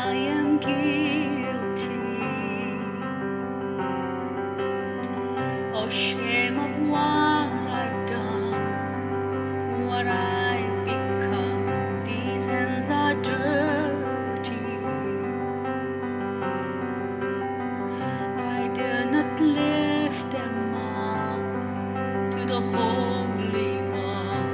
I am guilty, ashamed of what I've done, what I've become. These hands are dirty. I dare not lift them up to the Holy One.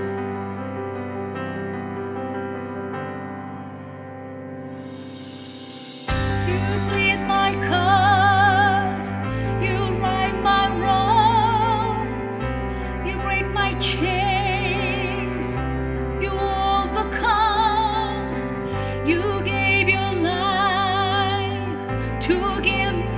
You plead my cause, you right my wrongs, you break my chains, you overcome, you gave your life to give